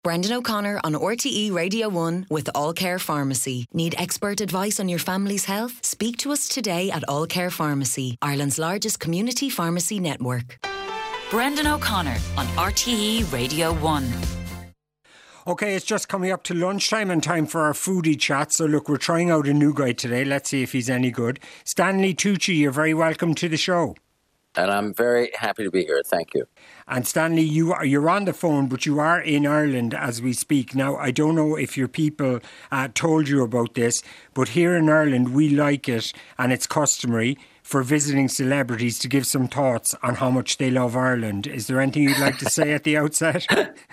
Brendan O'Connor on RTE Radio 1 with All Care Pharmacy. Need expert advice on your family's health? Speak to us today at All Care Pharmacy, Ireland's largest community pharmacy network. Brendan O'Connor on RTE Radio 1. Okay, it's just coming up to lunchtime and time for our foodie chat. So look, we're trying out a new guy today. Let's see if he's any good. Stanley Tucci, you're very welcome to the show. And I'm very happy to be here. Thank you. And Stanley, you're on the phone, but you are in Ireland as we speak. Now, I don't know if your people told you about this, but here in Ireland, we like it, and it's customary for visiting celebrities to give some thoughts on how much they love Ireland. Is there anything you'd like to say at the outset?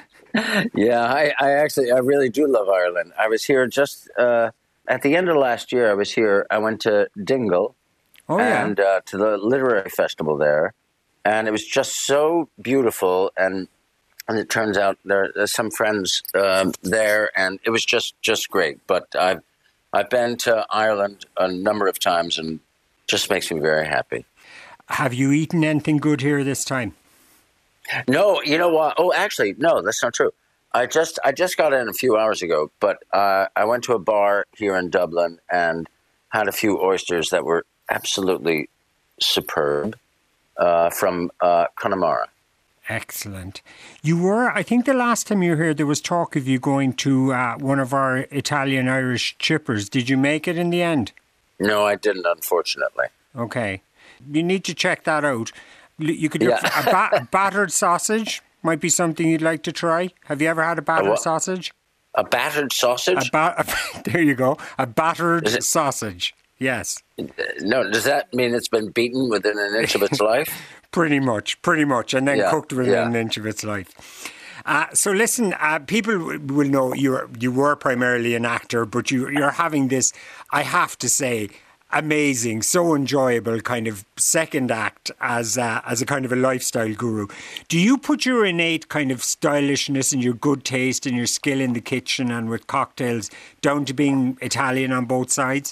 Yeah, I really do love Ireland. I was here just at the end of last year. I went to Dingle. Oh, yeah. And to the literary festival there. And it was just so beautiful. And it turns out there's some friends there, and it was just great. But I've been to Ireland a number of times, and just makes me very happy. Have you eaten anything good here this time? No, you know what? Oh, actually, no, that's not true. I just got in a few hours ago, but I went to a bar here in Dublin and had a few oysters that were absolutely superb from Connemara. Excellent. You were, I think the last time you were here, there was talk of you going to one of our Italian-Irish chippers. Did you make it in the end? No, I didn't, unfortunately. Okay. You need to check that out. You could do a battered sausage. Might be something you'd like to try. Have you ever had a battered sausage? A battered sausage? There you go. A battered sausage. Yes. No, does that mean it's been beaten within an inch of its life? Pretty much. And then cooked within an inch of its life. So listen, people will know you were primarily an actor, but you're having this, I have to say, amazing, so enjoyable kind of second act as a kind of a lifestyle guru. Do you put your innate kind of stylishness and your good taste and your skill in the kitchen and with cocktails down to being Italian on both sides?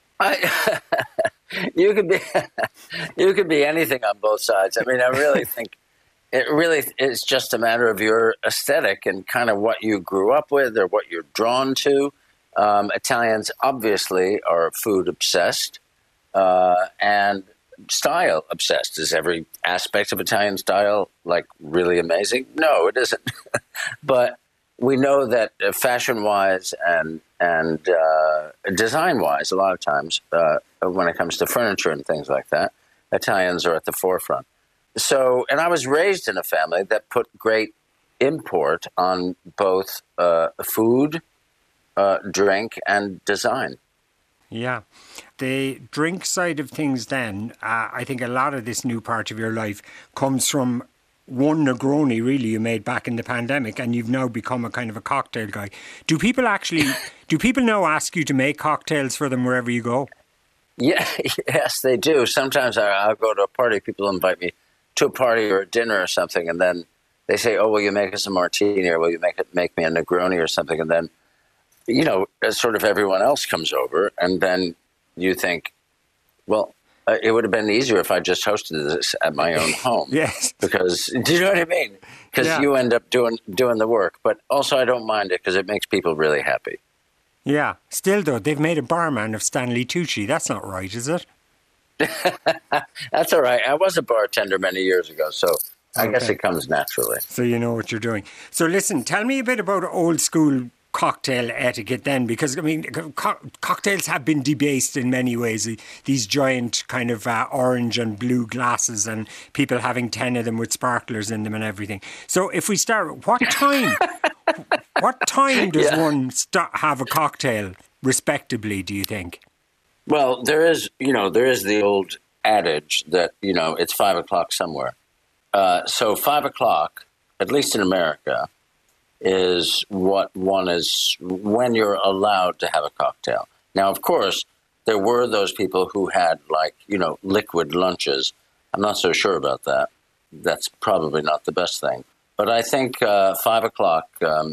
You could be anything on both sides. I mean, I really think it really is just a matter of your aesthetic and kind of what you grew up with or what you're drawn to. Italians obviously are food obsessed and style obsessed. Is every aspect of Italian style like really amazing? No, it isn't. But we know that fashion-wise and design-wise, a lot of times, when it comes to furniture and things like that, Italians are at the forefront. So, and I was raised in a family that put great import on both food, drink, and design. Yeah. The drink side of things then, I think a lot of this new part of your life comes from one Negroni, really, you made back in the pandemic, and you've now become a kind of a cocktail guy. Do people now ask you to make cocktails for them wherever you go? Yeah, yes, they do. Sometimes I'll go to a party, people invite me to a party or a dinner or something, and then they say, oh, will you make us a martini, or will you make me a Negroni or something? And then, you know, sort of everyone else comes over, and then you think, well, it would have been easier if I just hosted this at my own home. Yes. Because, do you know what I mean? Because you end up doing the work. But also I don't mind it because it makes people really happy. Yeah. Still, though, they've made a barman of Stanley Tucci. That's not right, is it? That's all right. I was a bartender many years ago, so I guess it comes naturally. So you know what you're doing. So listen, tell me a bit about old school cocktail etiquette then, because I mean cocktails have been debased in many ways, these giant kind of orange and blue glasses and people having 10 of them with sparklers in them and everything. So if we start, what time does one have a cocktail respectably, do you think? Well, there is the old adage that it's 5 o'clock somewhere, so 5 o'clock, at least in America, is when you're allowed to have a cocktail. Now, of course, there were those people who had liquid lunches. I'm not so sure about that. That's probably not the best thing. But I think 5 o'clock,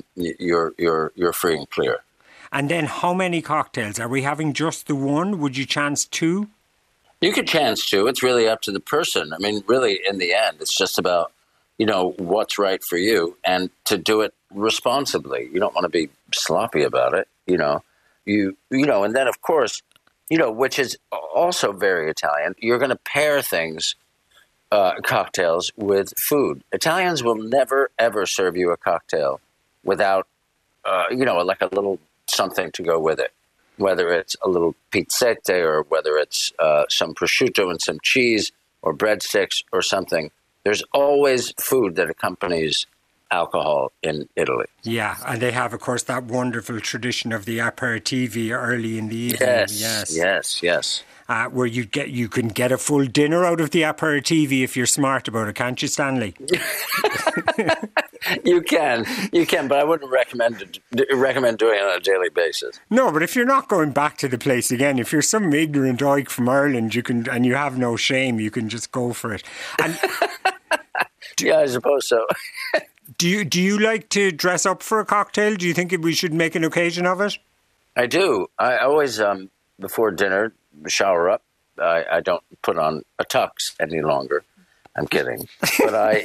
you're free and clear. And then how many cocktails? Are we having just the one? Would you chance two? You could chance two. It's really up to the person. I mean, really, in the end, it's just about what's right for you, and to do it responsibly. You don't want to be sloppy about it, and then of course, which is also very Italian. You're going to pair things, cocktails with food. Italians will never ever serve you a cocktail without, like a little something to go with it. Whether it's a little pizzette or whether it's some prosciutto and some cheese or breadsticks or something. There's always food that accompanies alcohol in Italy. Yeah, and they have, of course, that wonderful tradition of the aperitivi early in the evening. Yes. Where you can get a full dinner out of the aperitivi if you're smart about it, can't you, Stanley? You can, but I wouldn't recommend doing it on a daily basis. No, but if you're not going back to the place again, if you're some ignorant oik from Ireland, and you have no shame, you can just go for it. And yeah, I suppose so. Do you like to dress up for a cocktail? Do you think we should make an occasion of it? I do. I always, before dinner, shower up. I don't put on a tux any longer. I'm kidding. But I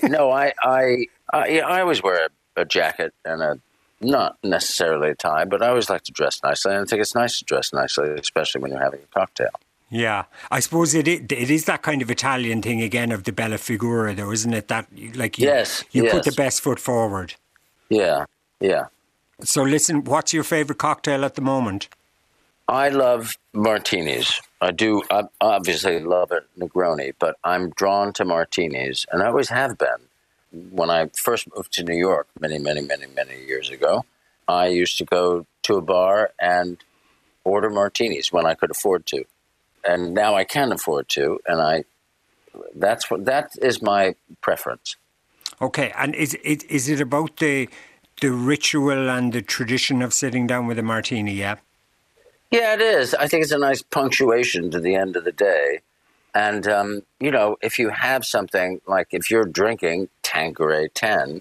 always wear a jacket and not necessarily a tie, but I always like to dress nicely. And I think it's nice to dress nicely, especially when you're having a cocktail. Yeah, I suppose it is that kind of Italian thing again of the bella figura, though, isn't it? That you put the best foot forward. Yeah. So listen, what's your favourite cocktail at the moment? I love martinis. I do. I obviously love a Negroni, but I'm drawn to martinis, and I always have been. When I first moved to New York many years ago, I used to go to a bar and order martinis when I could afford to. And now I can afford to, and that is my preference. Okay, and is it about the ritual and the tradition of sitting down with a martini? Yeah. Yeah, it is. I think it's a nice punctuation to the end of the day, and if you have something like if you're drinking Tanqueray 10,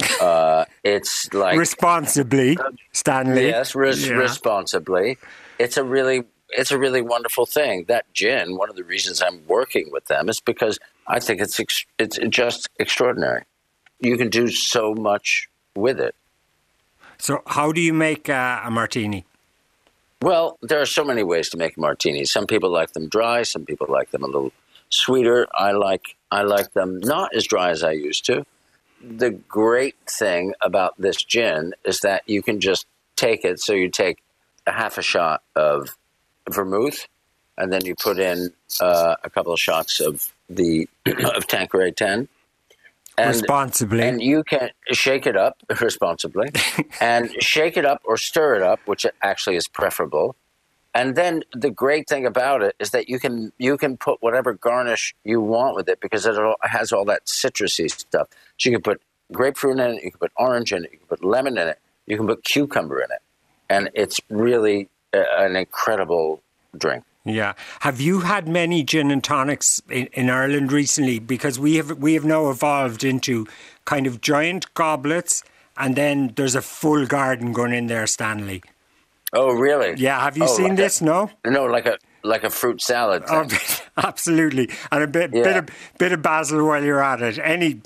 it's like responsibly, Stanley. Yes, responsibly. It's a really wonderful thing. That gin, one of the reasons I'm working with them is because I think it's just extraordinary. You can do so much with it. So how do you make a martini? Well, there are so many ways to make a martini. Some people like them dry. Some people like them a little sweeter. I like them not as dry as I used to. The great thing about this gin is that you can just take it. So you take a half a shot of vermouth, and then you put in a couple of shots of Tanqueray 10. Responsibly. And you can shake it up responsibly and shake it up or stir it up, which actually is preferable. And then the great thing about it is that you can put whatever garnish you want with it because it has all that citrusy stuff. So you can put grapefruit in it, you can put orange in it, you can put lemon in it, you can put cucumber in it. And it's really an incredible drink. Yeah. Have you had many gin and tonics in Ireland recently? Because we have now evolved into kind of giant goblets, and then there's a full garden going in there, Stanley. Oh, really? Yeah. Have you seen this? No? No, like a fruit salad thing. Oh, absolutely. And a bit of basil while you're at it.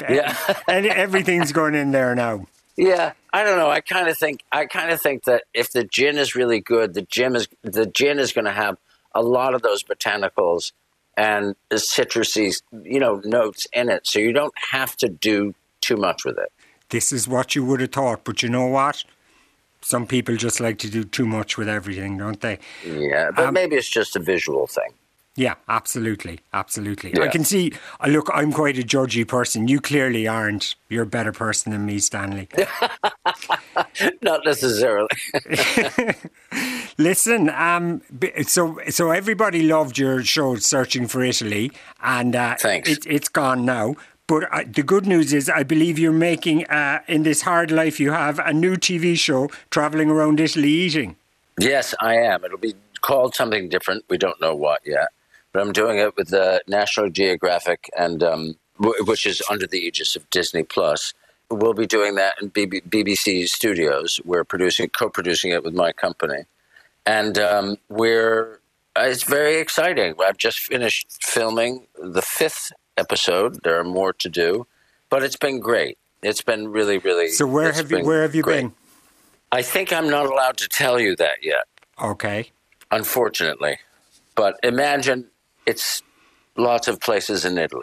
Everything's going in there now. Yeah, I don't know. I kind of think that if the gin is really good, the gin is going to have a lot of those botanicals and citrusy, notes in it. So you don't have to do too much with it. This is what you would have thought, but you know what? Some people just like to do too much with everything, don't they? Yeah, but maybe it's just a visual thing. Yeah, absolutely. Yeah. I can see, look, I'm quite a judgy person. You clearly aren't. You're a better person than me, Stanley. Not necessarily. Listen, so everybody loved your show, Searching for Italy, and thanks. It's gone now. But the good news is I believe you're making, in this hard life you have, a new TV show, travelling around Italy eating. Yes, I am. It'll be called something different. We don't know what yet. But I'm doing it with the National Geographic, and which is under the aegis of Disney+. We'll be doing that in BBC Studios. We're co-producing it with my company. And it's very exciting. I've just finished filming the 5th episode. There are more to do. but it's been great. It's been really, really. So where have you been? I think I'm not allowed to tell you that yet. Okay. Unfortunately, but imagine it's lots of places in Italy.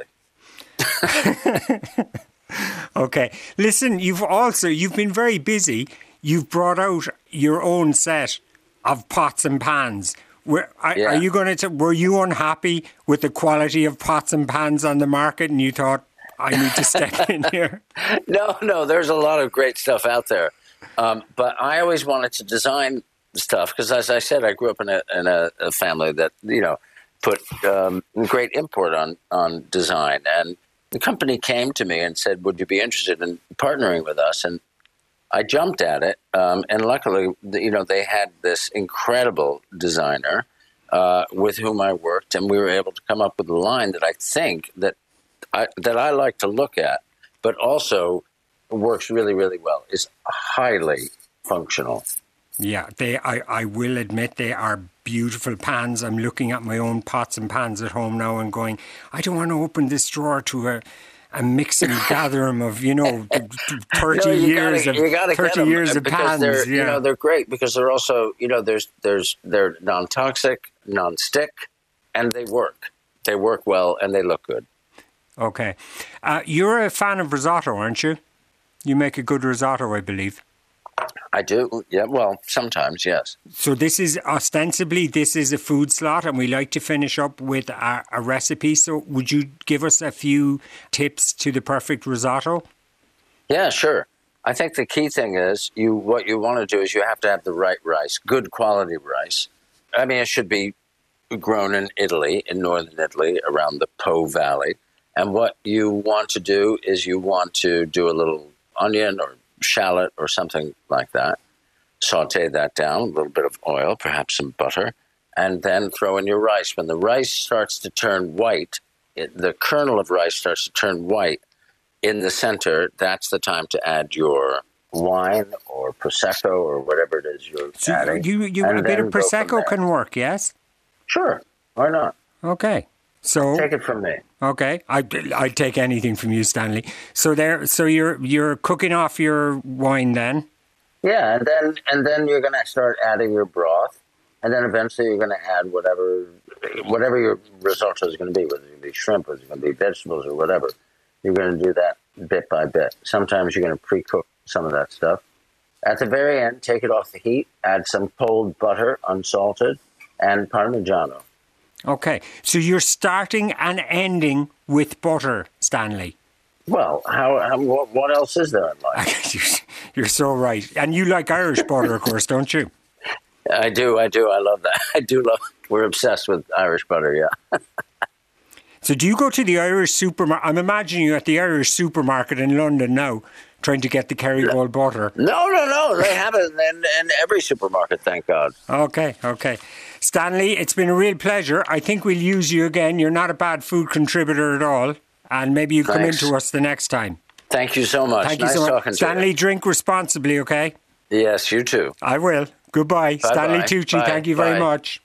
Okay. Listen, you've been very busy. You've brought out your own set of pots and pans. Are you going to? Were you unhappy with the quality of pots and pans on the market, and you thought, I need to step in here? No. There's a lot of great stuff out there, but I always wanted to design stuff because, as I said, I grew up in a family that put great import on design, and the company came to me and said, "Would you be interested in partnering with us?" And I jumped at it, and luckily, they had this incredible designer with whom I worked, and we were able to come up with a line that I think that I like to look at, but also works really, really well. Is highly functional. Yeah, I will admit they are beautiful pans. I'm looking at my own pots and pans at home now and going, I don't want to open this drawer to a mix and gather of 30 years of pans. They're great because they're also they're non-toxic, non-stick, and they work. They work well and they look good. Okay, you're a fan of risotto, aren't you? You make a good risotto, I believe. I do, yeah. Well, sometimes, yes. So this is ostensibly a food slot, and we like to finish up with a recipe. So would you give us a few tips to the perfect risotto? Yeah, sure. I think the key thing is what you want to do is you have to have the right rice, good quality rice. I mean, it should be grown in Italy, in northern Italy, around the Po Valley. And what you want to do is you want to do a little onion or shallot or something like that, saute that down, a little bit of oil, perhaps some butter, and then throw in your rice. When the rice starts to turn white, the kernel of rice starts to turn white in the center, that's the time to add your wine or Prosecco or whatever it is you're adding. A bit of Prosecco can work, yes? Sure, why not? Okay. So take it from me. Okay, I'd take anything from you, Stanley. So you're cooking off your wine then. Yeah, and then you're going to start adding your broth, and then eventually you're going to add whatever your risotto is going to be, whether it's going to be shrimp, whether it's going to be vegetables or whatever. You're going to do that bit by bit. Sometimes you're going to pre-cook some of that stuff. At the very end, take it off the heat, add some cold butter, unsalted, and Parmigiano. Okay, so you're starting and ending with butter, Stanley. Well, what else is there in life? You're so right. And you like Irish butter, of course, don't you? I do. I love that. I do love it. We're obsessed with Irish butter, yeah. So do you go to the Irish supermarket? I'm imagining you at the Irish supermarket in London now, trying to get the Kerrygold butter. No. They have it in every supermarket, thank God. Okay. Stanley, it's been a real pleasure. I think we'll use you again. You're not a bad food contributor at all. And maybe you come into us the next time. Thank you so much. Thank you so much. Stanley, drink responsibly, okay? Yes, you too. I will. Goodbye. Bye-bye. Stanley Tucci, thank you very much.